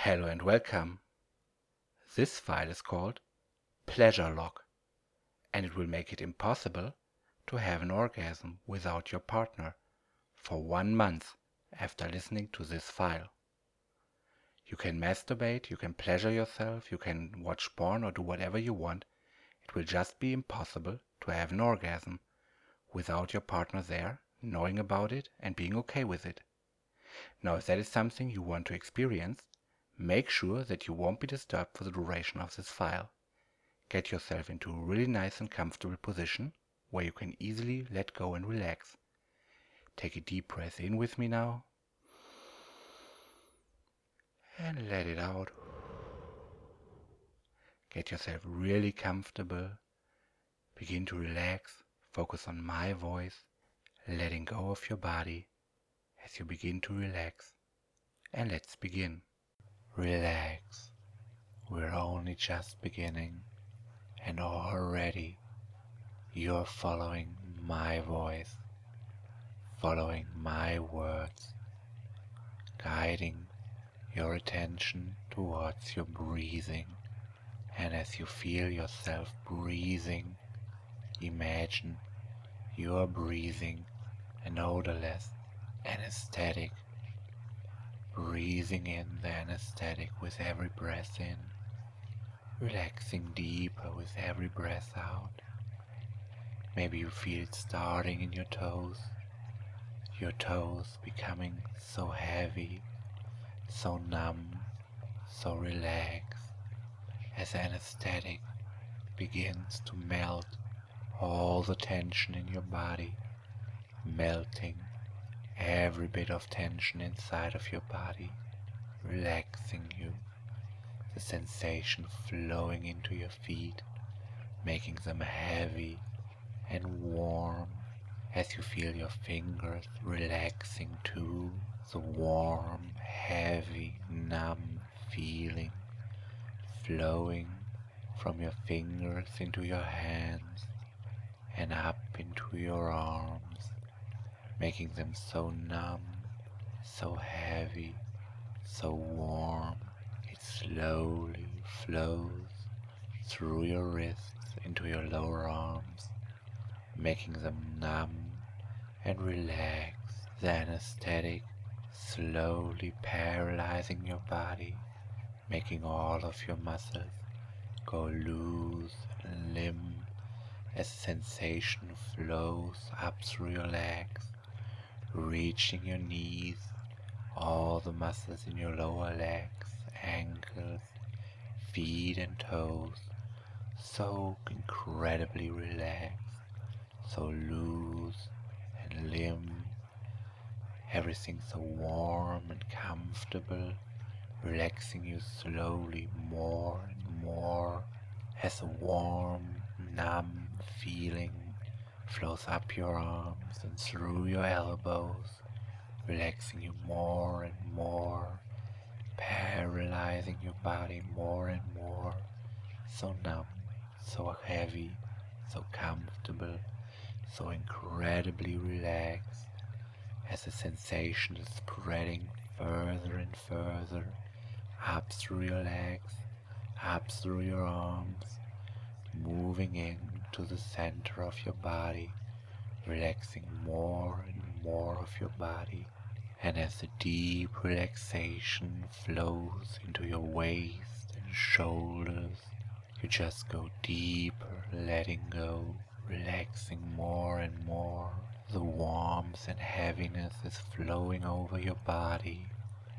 Hello and welcome. This file is called Pleasure Log, and it will make it impossible to have an orgasm without your partner for 1 month after listening to this file. You can masturbate, you can pleasure yourself, you can watch porn or do whatever you want. It will just be impossible to have an orgasm without your partner there, knowing about it and being okay with it. Now, if that is something you want to experience, make sure that you won't be disturbed for the duration of this file. Get yourself into a really nice and comfortable position where you can easily let go and relax. Take a deep breath in with me now and let it out. Get yourself really comfortable. Begin to relax. Focus on my voice, letting go of your body as you begin to relax. And let's begin. Relax. We're only just beginning, and already you're following my voice, following my words, guiding your attention towards your breathing. And as you feel yourself breathing, imagine you're breathing an odorless anesthetic, breathing in the anesthetic with every breath in, relaxing deeper with every breath out. Maybe you feel it starting in your toes becoming so heavy, so numb, so relaxed, as the anesthetic begins to melt all the tension in your body, melting every bit of tension inside of your body, relaxing you, the sensation flowing into your feet, making them heavy and warm as you feel your fingers relaxing too, the warm, heavy, numb feeling flowing from your fingers into your hands and up into your arms, making them so numb, so heavy, so warm. It slowly flows through your wrists into your lower arms, making them numb and relaxed. The anesthetic slowly paralyzing your body, making all of your muscles go loose and limp as sensation flows up through your legs, reaching your knees, all the muscles in your lower legs, ankles, feet and toes, so incredibly relaxed, so loose and limp, everything so warm and comfortable, relaxing you slowly more and more as a warm, numb feeling flows up your arms and through your elbows, relaxing you more and more, paralyzing your body more and more, so numb, so heavy, so comfortable, so incredibly relaxed, as the sensation is spreading further and further, up through your legs, up through your arms, moving into the center of your body, relaxing more and more of your body. And as the deep relaxation flows into your waist and shoulders, you just go deeper, letting go, relaxing more and more. The warmth and heaviness is flowing over your body,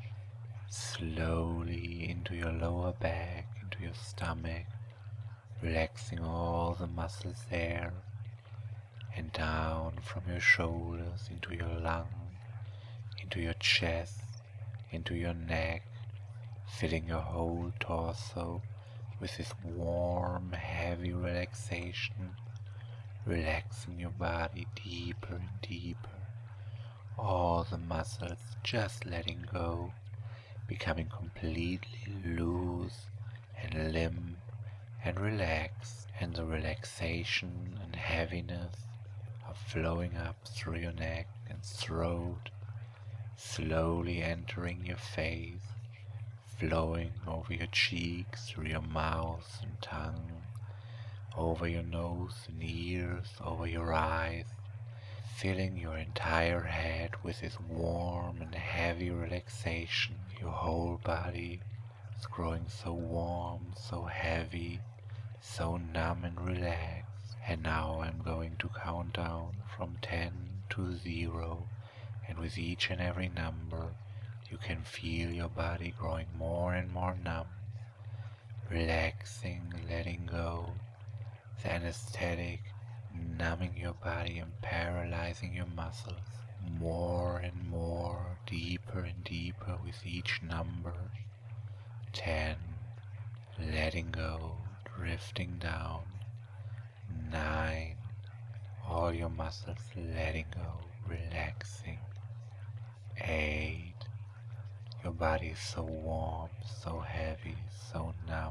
slowly into your lower back, into your stomach, relaxing all the muscles there, and down from your shoulders into your lungs, into your chest, into your neck, filling your whole torso with this warm, heavy relaxation, relaxing your body deeper and deeper, all the muscles just letting go, becoming completely loose and limp and relaxed, and the relaxation and heaviness are flowing up through your neck and throat, slowly entering your face, flowing over your cheeks, through your mouth and tongue, over your nose and ears, over your eyes, filling your entire head with this warm and heavy relaxation. Your whole body is growing so warm, so heavy, so numb and relaxed. And now I'm going to count down from 10 to 0, and with each and every number you can feel your body growing more and more numb, relaxing, letting go, the anesthetic numbing your body and paralyzing your muscles more and more, deeper and deeper with each number. 10, letting go, drifting down. 9, all your muscles letting go, relaxing. 8, your body is so warm, so heavy, so numb.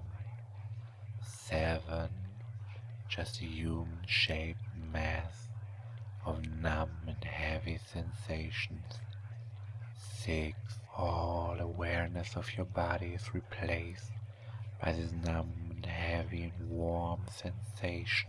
7, just a human-shaped mass of numb and heavy sensations. 6, all awareness of your body is replaced by this numb and heavy and warm sensation.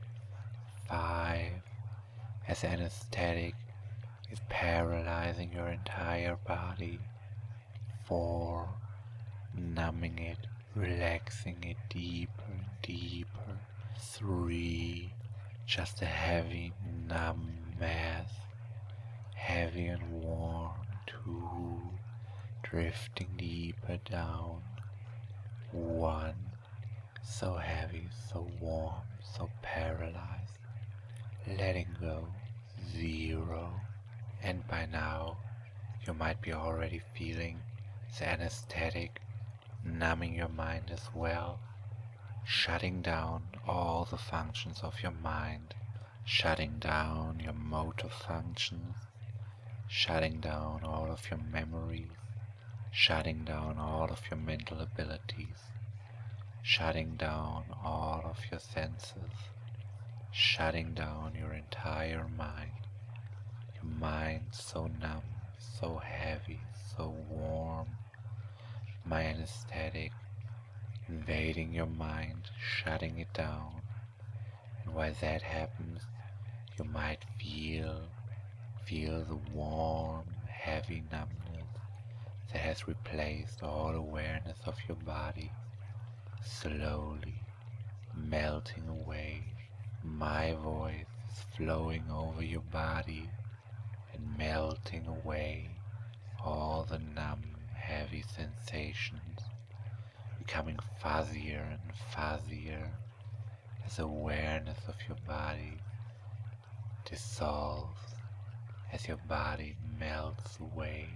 5, as anesthetic is paralyzing your entire body. 4, numbing it, relaxing it deeper and deeper. 3, just a heavy, numb mass, heavy and warm. 2, drifting deeper down. 1, so heavy, so warm, so paralyzed, letting go. 0, and by now you might be already feeling the anesthetic numbing your mind as well, shutting down all the functions of your mind, shutting down your motor functions, shutting down all of your memories, shutting down all of your mental abilities, shutting down all of your senses, shutting down your entire mind. Your mind so numb, so heavy, so warm. My anesthetic invading your mind, shutting it down. And while that happens, you might feel the warm, heavy numbness that has replaced all awareness of your body, slowly melting away. My voice is flowing over your body and melting away all the numb, heavy sensations, becoming fuzzier and fuzzier as awareness of your body dissolves, as your body melts away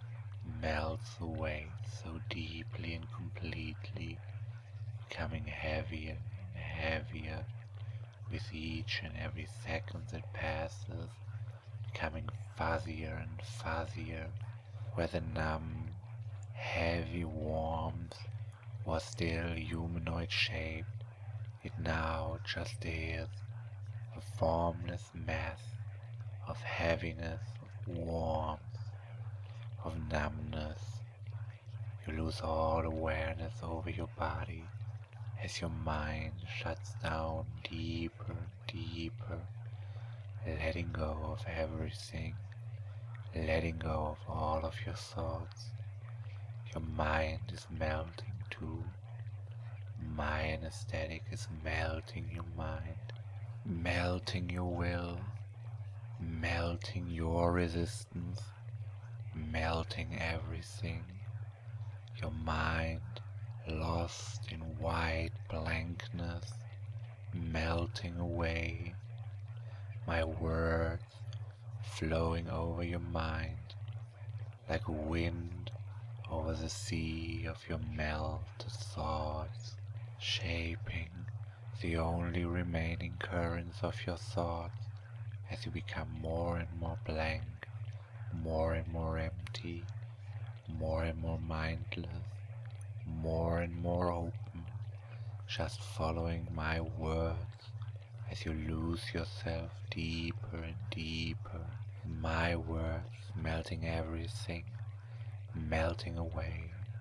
so deeply and completely, becoming heavier and heavier with each and every second that passes, becoming fuzzier and fuzzier, where the numb, heavy warmth was still humanoid shaped. It now just is a formless mass of heaviness, of warmth, of numbness. You lose all awareness over your body as your mind shuts down deeper and deeper, letting go of everything, letting go of all of your thoughts. Your mind is melting too. My anesthetic is melting your mind, melting your will, melting your resistance, melting everything. Your mind lost in white blankness, melting away. My words flowing over your mind like wind over the sea of your melted thoughts, shaping the only remaining currents of your thoughts as you become more and more blank, more and more empty, more and more mindless, more and more open, just following my words as you lose yourself deeper and deeper. My words melting everything, melting away,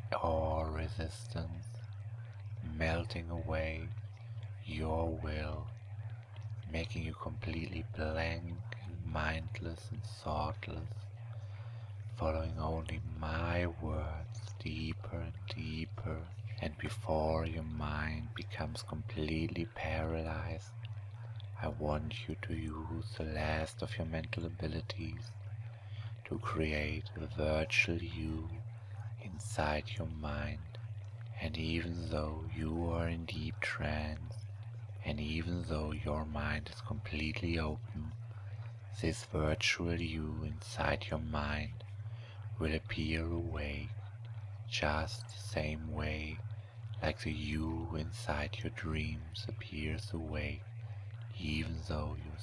all resistance, melting away your will, making you completely blank and mindless and thoughtless, following only my words deeper and deeper. And before your mind becomes completely paralyzed, I want you to use the last of your mental abilities to create a virtual you inside your mind. And even though you are in deep trance, and even though your mind is completely open, this virtual you inside your mind will appear awake, just the same way like the you inside your dreams appears awake, even though you're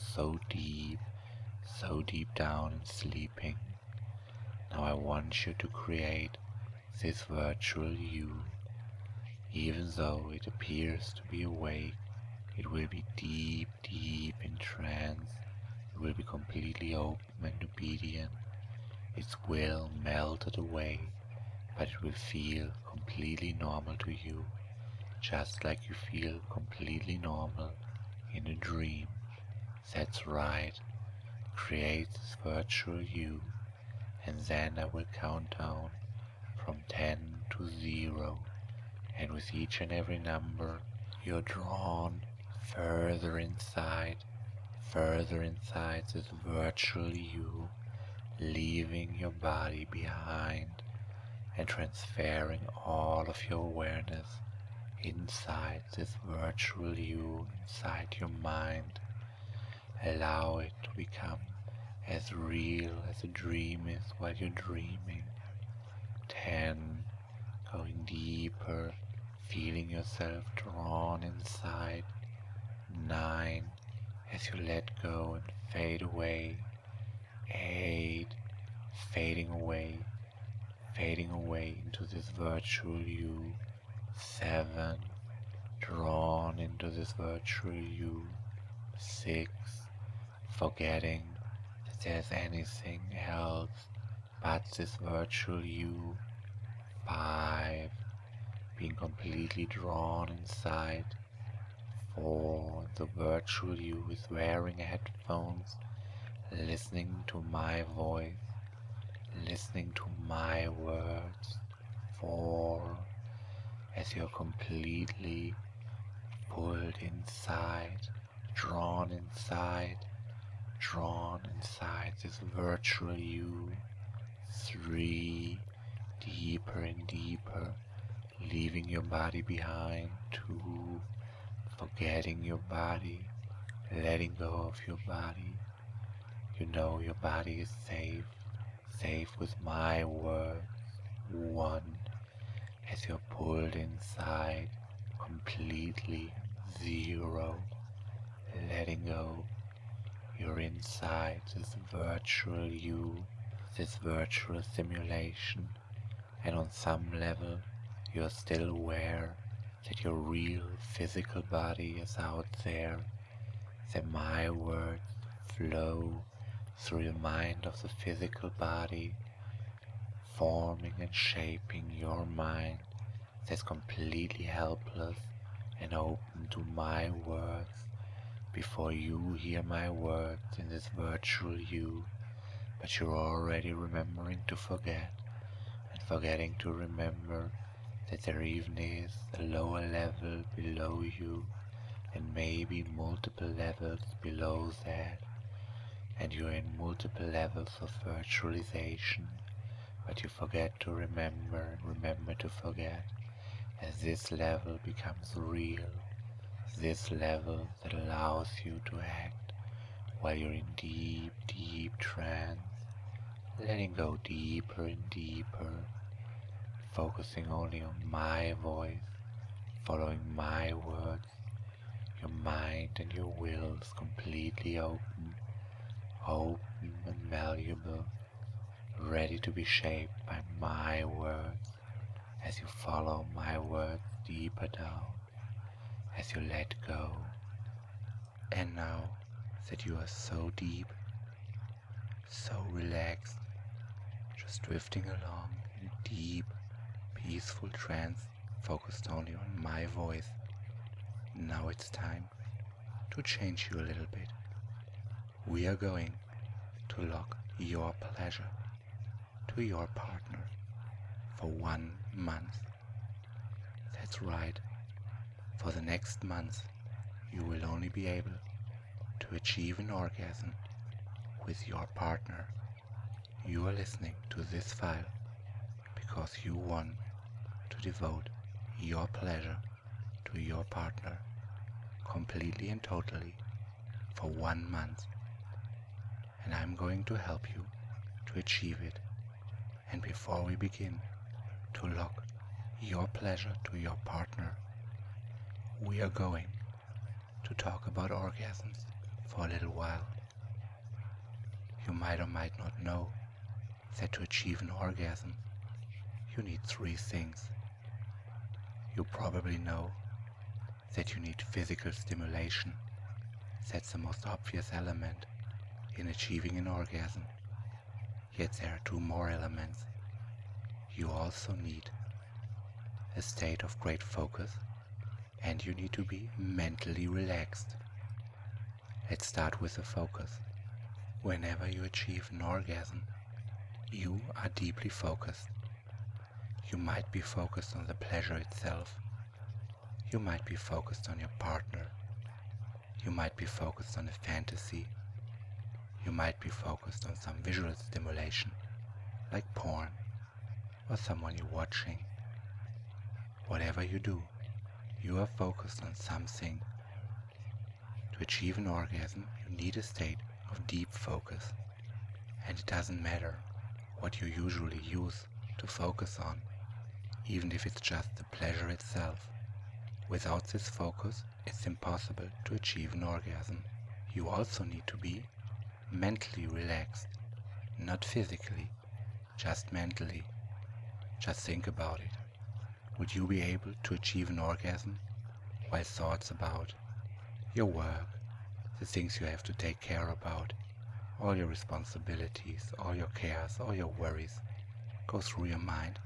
so deep down and sleeping. Now I want you to create this virtual you. Even though it appears to be awake, it will be deep in trance. It will be completely open and obedient. Its will melted away, but it will feel completely normal to you, just like you feel completely normal in a dream. That's right. Create this virtual you, and then I will count down from 10 to 0, and with each and every number you're drawn further inside this virtual you, leaving your body behind and transferring all of your awareness inside this virtual you, inside your mind. Allow it to become as real as a dream is while you're dreaming. 10, going deeper, feeling yourself drawn inside. 9, as you let go and fade away. 8, fading away into this virtual you. 7, drawn into this virtual you. 6, forgetting that there's anything else but this virtual you. 5, being completely drawn inside. 4, the virtual you is wearing headphones, listening to my voice, listening to my words. 4, as you're completely pulled inside, drawn inside this virtual you. 3, deeper and deeper, leaving your body behind. 2, forgetting your body, letting go of your body. You know your body is safe with my words. 1, as you're pulled inside, completely. 0, letting go. You're inside this virtual you, this virtual simulation, and on some level you're still aware that your real physical body is out there, that my words flow through the mind of the physical body, forming and shaping your mind that's completely helpless and open to my words. Before you hear my words in this virtual you, but you're already remembering to forget, and forgetting to remember that there even is a lower level below you, and maybe multiple levels below that, and you're in multiple levels of virtualization, but you forget to remember and remember to forget, as this level becomes real, this level that allows you to act while you're in deep trance, letting go deeper and deeper, focusing only on my voice, following my words. Your mind and your will is completely open and malleable, ready to be shaped by my words as you follow my words deeper down, as you let go. And now that you are so deep, so relaxed, just drifting along in deep, peaceful trance focused only on my voice. Now it's time to change you a little bit. We are going to lock your pleasure to your partner for 1 month. That's right. For the next month, you will only be able to achieve an orgasm with your partner. You are listening to this file because you want to devote your pleasure to your partner completely and totally for 1 month. And I'm going to help you to achieve it. And before we begin to lock your pleasure to your partner, we are going to talk about orgasms for a little while. You might or might not know that to achieve an orgasm, you need 3 things. You probably know that you need physical stimulation. That's the most obvious element in achieving an orgasm. Yet there are 2 more elements. You also need a state of great focus, and you need to be mentally relaxed. Let's start with the focus. Whenever you achieve an orgasm, you are deeply focused. You might be focused on the pleasure itself. You might be focused on your partner. You might be focused on a fantasy. You might be focused on some visual stimulation, like porn, or someone you're watching. Whatever you do, you are focused on something. To achieve an orgasm, you need a state of deep focus. And it doesn't matter what you usually use to focus on, even if it's just the pleasure itself. Without this focus, it's impossible to achieve an orgasm. You also need to be mentally relaxed, not physically, just mentally. Just think about it. Would you be able to achieve an orgasm while thoughts about your work, the things you have to take care about, all your responsibilities, all your cares, all your worries go through your mind?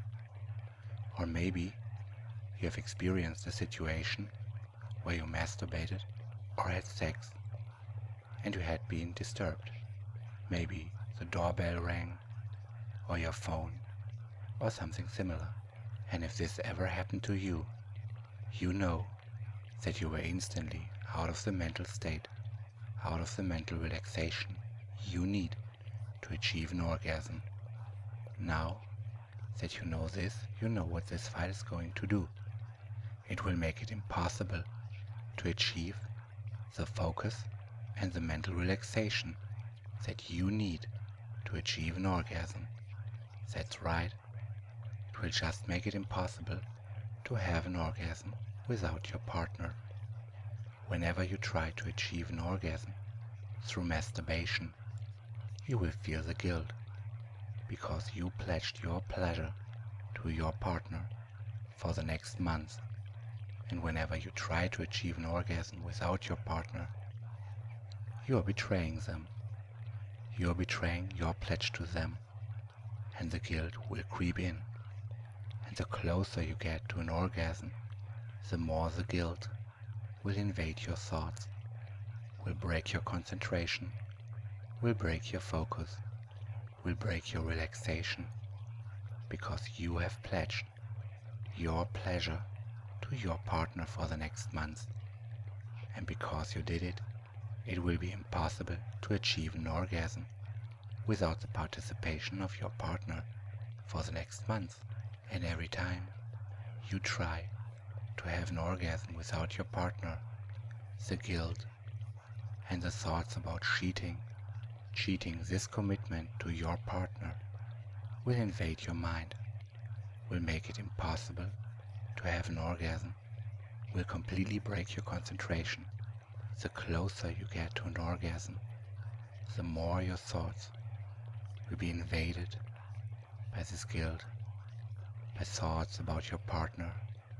Or maybe you have experienced a situation where you masturbated or had sex and you had been disturbed. Maybe the doorbell rang, or your phone, or something similar. And if this ever happened to you, you know that you were instantly out of the mental state, out of the mental relaxation you need to achieve an orgasm. Now that you know this, you know what this file is going to do. It will make it impossible to achieve the focus and the mental relaxation that you need to achieve an orgasm. That's right. It will just make it impossible to have an orgasm without your partner. Whenever you try to achieve an orgasm through masturbation, you will feel the guilt because you pledged your pleasure to your partner for the next month. And whenever you try to achieve an orgasm without your partner, you are betraying them. You are betraying your pledge to them, and the guilt will creep in. And the closer you get to an orgasm, the more the guilt will invade your thoughts, will break your concentration, will break your focus, will break your relaxation, because you have pledged your pleasure to your partner for the next month. And because you did it, it will be impossible to achieve an orgasm without the participation of your partner for the next month. And every time you try to have an orgasm without your partner, the guilt and the thoughts about cheating this commitment to your partner will invade your mind, will make it impossible to have an orgasm, will completely break your concentration. The closer you get to an orgasm, the more your thoughts will be invaded by this guilt, by thoughts about your partner,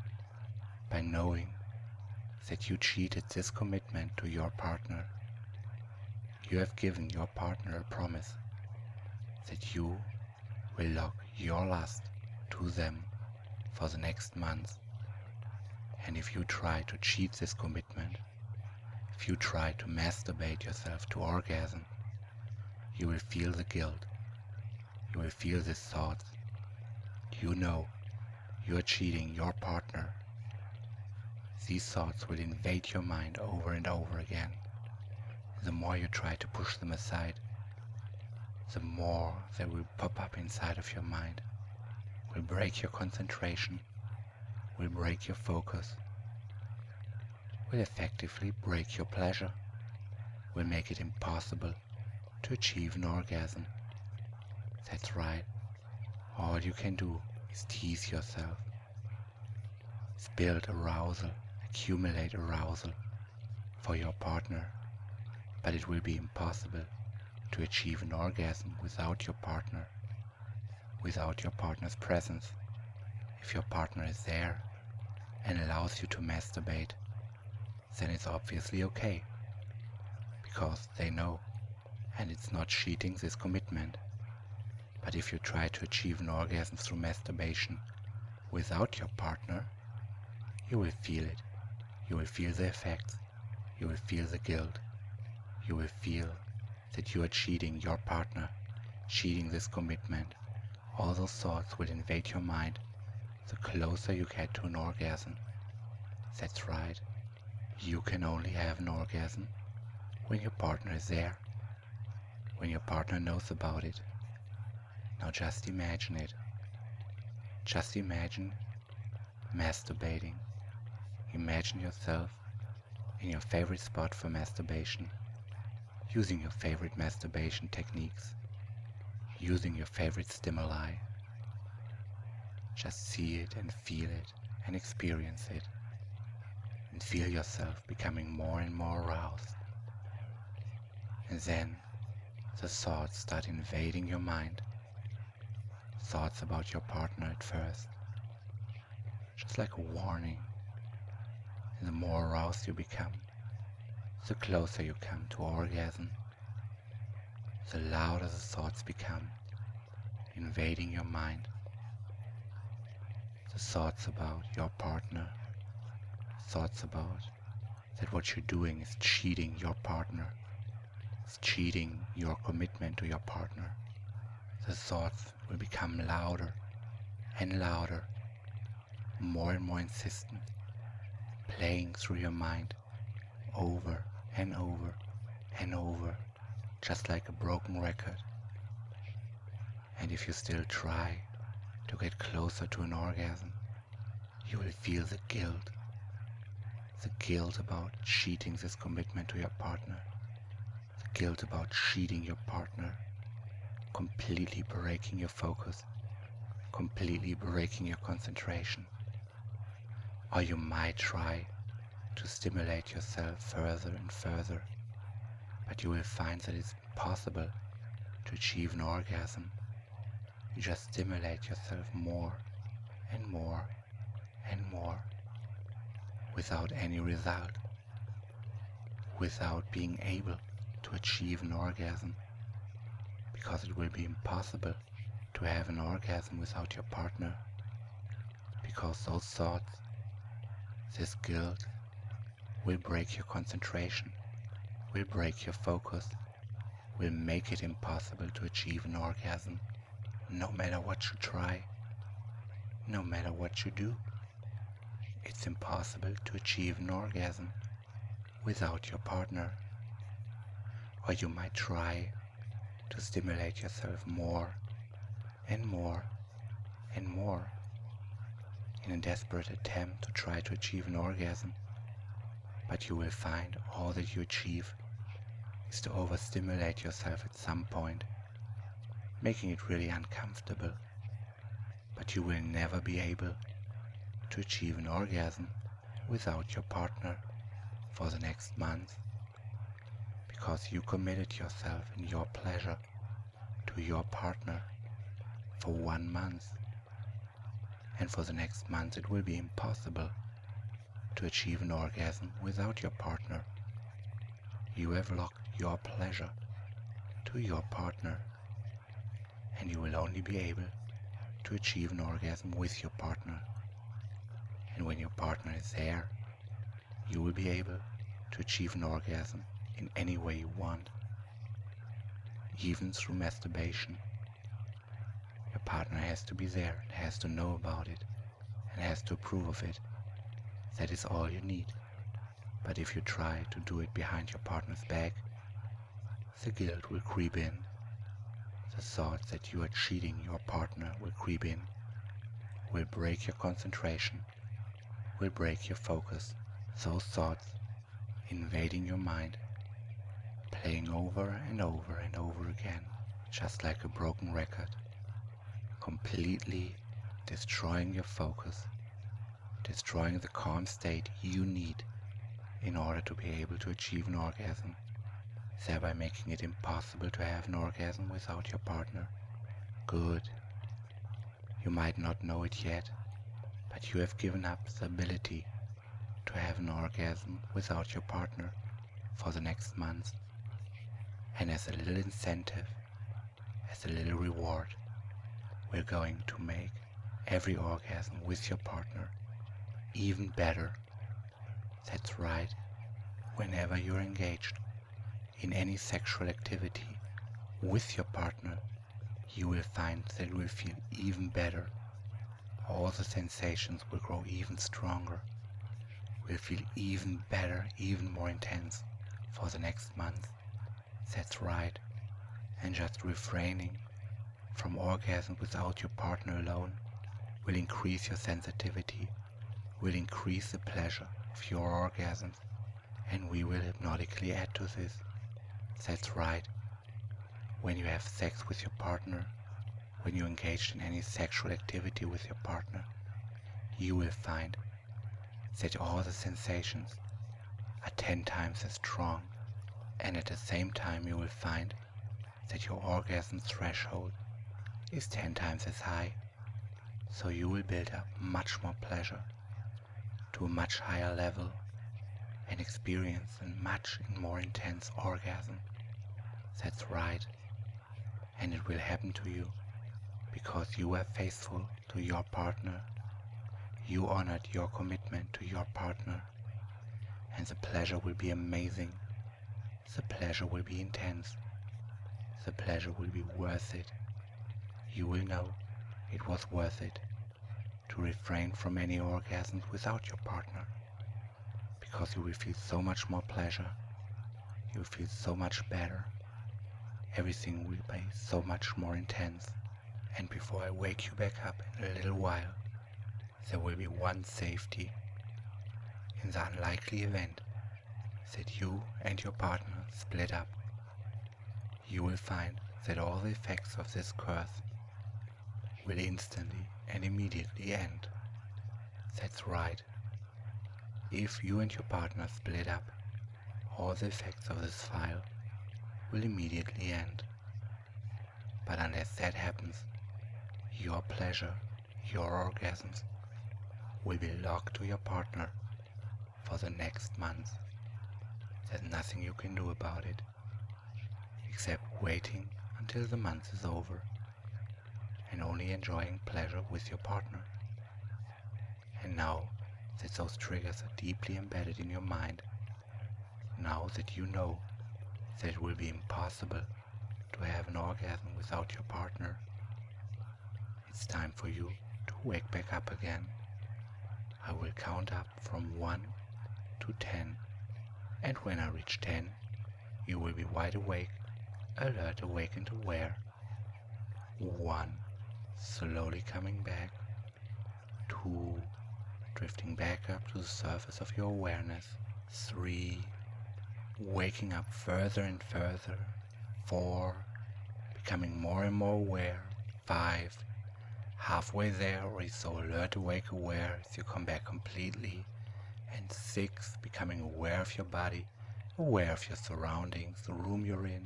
by knowing that you cheated this commitment to your partner. You have given your partner a promise that you will lock your lust to them for the next month. And if you try to cheat this commitment, if you try to masturbate yourself to orgasm, you will feel the guilt. You will feel these thoughts. You know you are cheating your partner. These thoughts will invade your mind over and over again. The more you try to push them aside, the more they will pop up inside of your mind, will break your concentration, will break your focus, will effectively break your pleasure, will make it impossible to achieve an orgasm. That's right. All you can do is tease yourself. Is build arousal, accumulate arousal for your partner. But it will be impossible to achieve an orgasm without your partner, without your partner's presence. If your partner is there and allows you to masturbate, then it's obviously okay, because they know, and it's not cheating this commitment. But if you try to achieve an orgasm through masturbation without your partner, you will feel it. You will feel the effects. You will feel the guilt. You will feel that you are cheating your partner, cheating this commitment. All those thoughts will invade your mind the closer you get to an orgasm. That's right. You can only have an orgasm when your partner is there, when your partner knows about it. Now just imagine it. Just imagine masturbating. Imagine yourself in your favorite spot for masturbation, using your favorite masturbation techniques, using your favorite stimuli. Just see it and feel it and experience it, and feel yourself becoming more and more aroused. And then the thoughts start invading your mind. Thoughts about your partner at first, just like a warning. And the more aroused you become, the closer you come to orgasm, the louder the thoughts become, invading your mind. The thoughts about your partner, thoughts about that what you're doing is cheating your partner, is cheating your commitment to your partner. The thoughts will become louder and louder, more and more insistent, playing through your mind over and over and over, just like a broken record. And if you still try to get closer to an orgasm, you will feel the guilt about cheating this commitment to your partner, the guilt about cheating your partner, completely breaking your focus, completely breaking your concentration. Or you might try to stimulate yourself further and further, but you will find that it's impossible to achieve an orgasm. You just stimulate yourself more and more and more, without any result, without being able to achieve an orgasm, because it will be impossible to have an orgasm without your partner, because those thoughts, this guilt, will break your concentration, will break your focus, will make it impossible to achieve an orgasm, no matter what you try, no matter what you do. It's impossible to achieve an orgasm without your partner. Or you might try to stimulate yourself more and more and more in a desperate attempt to try to achieve an orgasm, but you will find all that you achieve is to overstimulate yourself at some point, making it really uncomfortable, but you will never be able to achieve an orgasm without your partner for the next month, because you committed yourself and your pleasure to your partner for 1 month, and for the next month it will be impossible to achieve an orgasm without your partner. You have locked your pleasure to your partner, and you will only be able to achieve an orgasm with your partner when your partner is there, you will be able to achieve an orgasm in any way you want, even through masturbation. Your partner has to be there and has to know about it and has to approve of it. That is all you need. But if you try to do it behind your partner's back, the guilt will creep in. The thought that you are cheating your partner will creep in, will break your concentration, will break your focus. Those thoughts invading your mind, playing over and over and over again, just like a broken record, completely destroying your focus, destroying the calm state you need in order to be able to achieve an orgasm, thereby making it impossible to have an orgasm without your partner. Good. You might not know it yet, but you have given up the ability to have an orgasm without your partner for the next month. And as a little incentive, as a little reward, we're going to make every orgasm with your partner even better. That's right. Whenever you're engaged in any sexual activity with your partner, you will find that you will feel even better. All the sensations will grow even stronger, will feel even better, even more intense for the next month. That's right. And just refraining from orgasm without your partner alone will increase your sensitivity, will increase the pleasure of your orgasms, and we will hypnotically add to this. That's right. When you have sex with your partner, when you engage in any sexual activity with your partner, you will find that all the sensations are 10 times as strong, and at the same time you will find that your orgasm threshold is 10 times as high, so you will build up much more pleasure to a much higher level and experience a much more intense orgasm. That's right. And it will happen to you because you were faithful to your partner. You honored your commitment to your partner, and the pleasure will be amazing. The pleasure will be intense. The pleasure will be worth it. You will know it was worth it to refrain from any orgasms without your partner, because you will feel so much more pleasure. You will feel so much better. Everything will be so much more intense. And before I wake you back up in a little while, there will be one safety. In the unlikely event that you and your partner split up, you will find that all the effects of this curse will instantly and immediately end. That's right. If you and your partner split up, all the effects of this file will immediately end. But unless that happens, your pleasure, your orgasms, will be locked to your partner for the next month. There's nothing you can do about it, except waiting until the month is over and only enjoying pleasure with your partner. And now that those triggers are deeply embedded in your mind, now that you know that it will be impossible to have an orgasm without your partner, it's time for you to wake back up again. I will count up from 1 to 10, and when I reach 10, you will be wide awake, alert, awakened, aware. 1, slowly coming back. 2, drifting back up to the surface of your awareness. 3, waking up further and further. 4, becoming more and more aware. 5, halfway there, or so alert, awake, aware as you come back completely. And 6, becoming aware of your body, aware of your surroundings, the room you're in.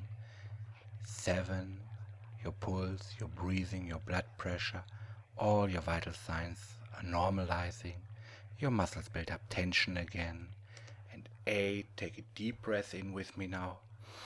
7, your pulse, your breathing, your blood pressure, all your vital signs are normalizing. Your muscles build up tension again. And 8, take a deep breath in with me now.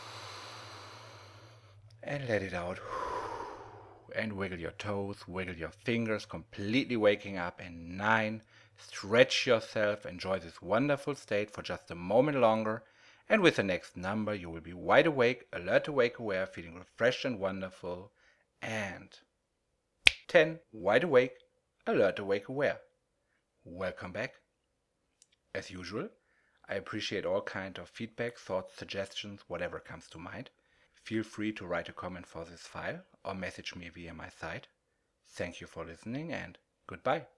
And let it out. And wiggle your toes, wiggle your fingers, completely waking up. And 9, Stretch yourself, enjoy this wonderful state for just a moment longer, and with the next number you will be wide awake, alert, awake, aware, feeling refreshed and wonderful. And 10. Wide awake, alert, awake, aware. Welcome back. As usual, I appreciate all kind of feedback, thoughts, suggestions, whatever comes to mind. Feel free to write a comment for this file or message me via my site. Thank you for listening and goodbye.